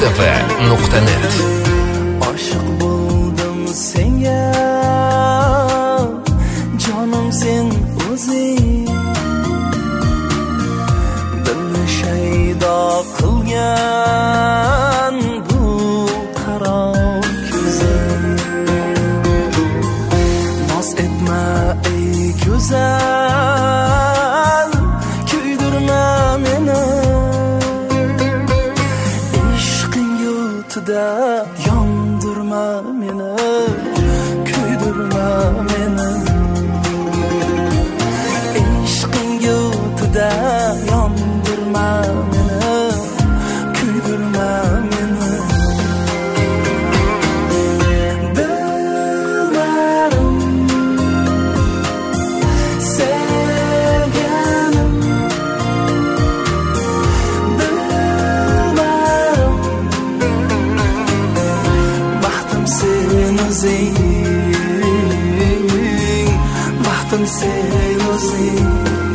mustafa.net. Aşık buldum senga, canım sen o'zing. Dilni shaydo qilgan bu qaro ko'zing. Noz etma ey go'zal, kuydirma meni. Ishqing yutida yondirma meni, kuydirma meni. Ishqing yutida yondirma meni, kuydirma meni. Dillarim, sevganim, dillarim, baxtim sen o'zing, baxtim sen o'zing.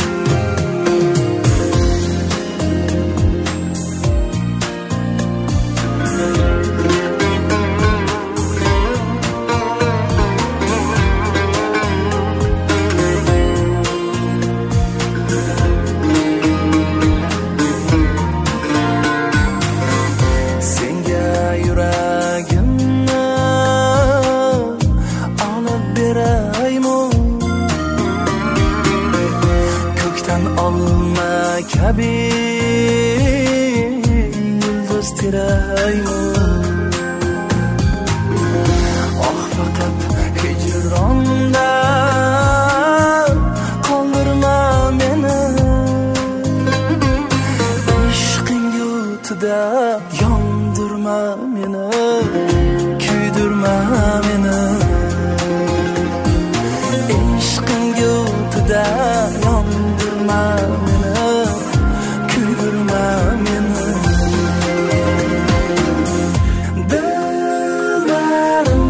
Senga yuragimni olib beraymi? Ko'kdan olma kabi yulduz teraymi? Oh faqat hijronda qoldirma meni. Ishqing yutida yondirma meni, kuydirma meni. Ishqing yutida yondirma meni, kuydirma meni. Dillarim,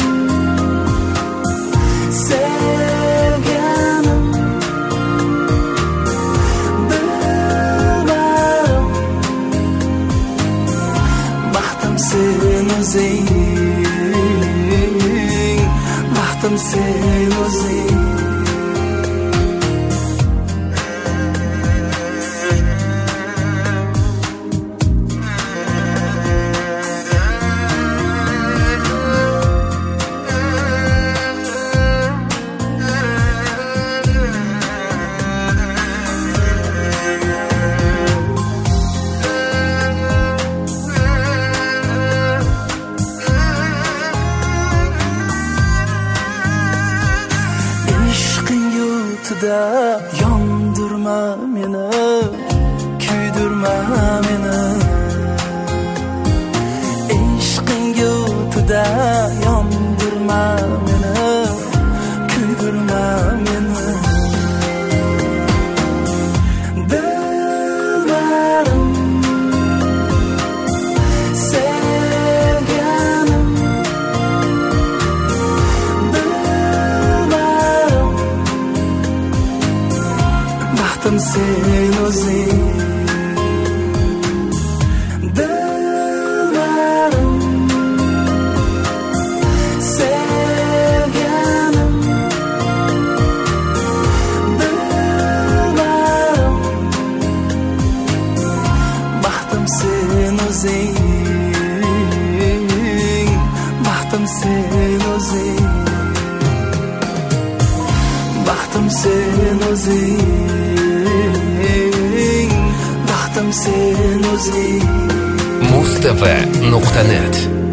sevganim, dillarim, baxtim sen o'zing, baxtim sen o'zing. Ishqing yutida yondirma meni, kuydirma meni. Ishqing yutida yondirma meni, kuydirma meni. Dillarim, sevganim, dillarim, baxtim sen o'zing. Dillarim, sevganim, dillarim, baxtim sen o'zing, baxtim sen o'zing, baxtim sen o'zing, baxtim sen o'zing. mustafa.net.